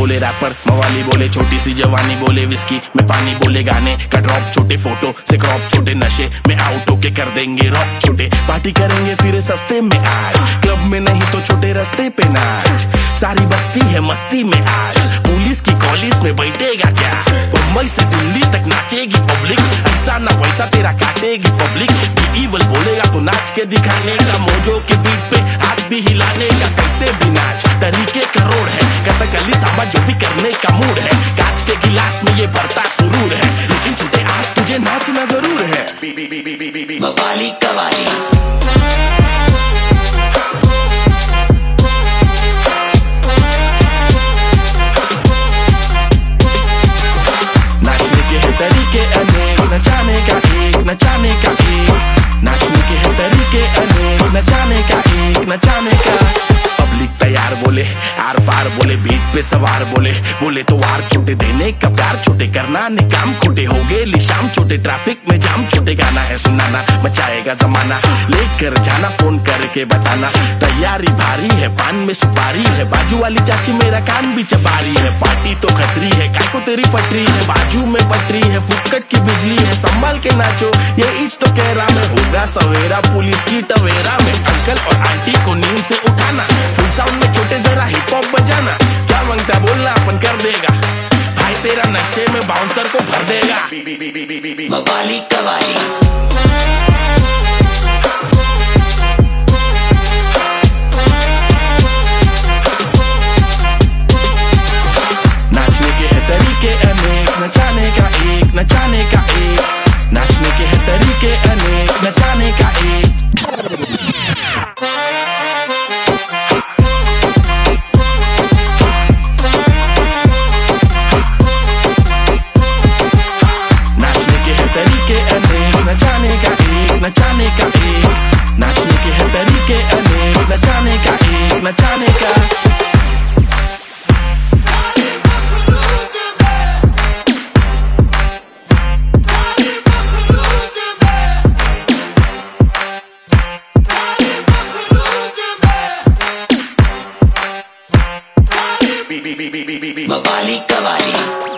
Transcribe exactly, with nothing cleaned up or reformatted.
बोले रैपर, मवाली बोले छोटी सी जवानी, बोले विस्की में पानी, बोले गाने का ड्रॉप, छोटे फोटो से क्रॉप, छोटे नशे में आउट होके कर देंगे रॉक, छोटे पार्टी करेंगे फिर सस्ते में आज, क्लब में नहीं तो छोटे रास्ते पे नाच, सारी बस्ती है मस्ती में आज, पुलिस की कॉलिस में बैठेगा क्या, मुंबई से दिल्ली तक नाचेगी पब्लिक, ऐसा ना पैसा तेरा काटेगी पब्लिक, इवल बोलेगा तो नाच के दिखाने का, मोजो के बीट पे हाथ भी हिलाने का, कैसे भी नाच तरीके करोड़ है, कथकली सांबा जो भी करने का मूड है, कांच के गिलास में ये भरता सुरूर है, लेकिन छोटे आज तुझे नाचना जरूर है। मवाली कवाली नाचने के है तरीके अनेक, नचाने का एक, नचाने का एक, नाचने के है तरीके अनेक, नचाने का एक, नचाने का। पब्लिक तैयार बोले, आर पार बोले, बीट पे सवार बोले, बोले तो वार छोटे, देने का प्यार छोटे, करना निकाम खोटे, हो गए लिशाम छोटे, ट्रैफिक में जाम छोटे, गाना है सुनाना मचाएगा जमाना, लेकर जाना फोन करके बताना, तैयारी भारी है, पान में सुपारी है, बाजू वाली चाची मेरा कान भी चबारी है, पार्टी तो खतरी है, काय को तेरी पटरी है, बाजू में पटरी है, फुटकट की बिजली है, संभाल के नाचो ये इच तो कह रहा मैं, होगा सवेरा पुलिस की टवेरा में, अंकल और आंटी को नींद से उठाना, फुल साउंड में छोटे जरा हिप हॉप बजाना, क्या मांगता बोलना अपन कर देगा, भाई तेरा नशे में बाउंसर को भर देगा। मवाली कवाली नाचने के है तरीके अनेक, नचाने का एक, नचाने का एक, नाचने के है तरीके अनेक, नचाने का एक। तरीके अनेक, नचाने का एक, नचाने का एक, नाचने के है तरीके अनेक, नचाने का एक, नचाने का। मवाली कवाली।